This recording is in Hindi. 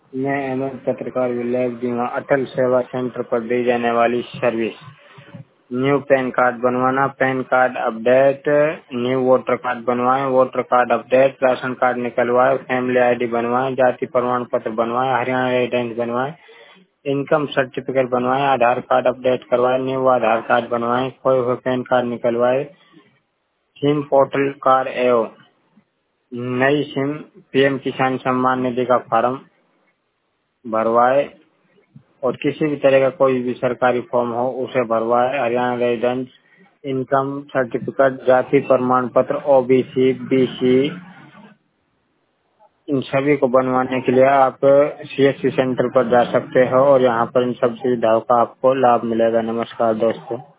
मैं अहमद पत्रकार विलायक बीमा अटल सेवा सेंटर पर दी जाने वाली सर्विस। न्यू पैन कार्ड बनवाना, PAN card update, new voter card बनवाएं, voter card update, ration card निकलवाए, फैमिली आईडी बनवाएं, जाति प्रमाण पत्र बनवाएं, हरियाणा रेजिडेंट बनवाएं, इनकम सर्टिफिकेट बनवाएं, आधार कार्ड अपडेट करवाएं, न्यू आधार कार्ड बनवाएं, खोए हुए पैन कार्ड निकलवाए, सिम पोर्टल कार्ड एवं नई सिम पीएम किसान सम्मान निधि का फॉर्म भरवाए और किसी भी तरह का कोई भी सरकारी फॉर्म हो उसे भरवाए। हरियाणा रेजिडेंट, इनकम सर्टिफिकेट, जाति प्रमाण पत्र, ओबीसी, बीसी, इन सभी को बनवाने के लिए आप सीएससी सेंटर पर जा सकते हो और यहाँ पर इन सब सुविधाओं का आपको लाभ मिलेगा। नमस्कार दोस्तों।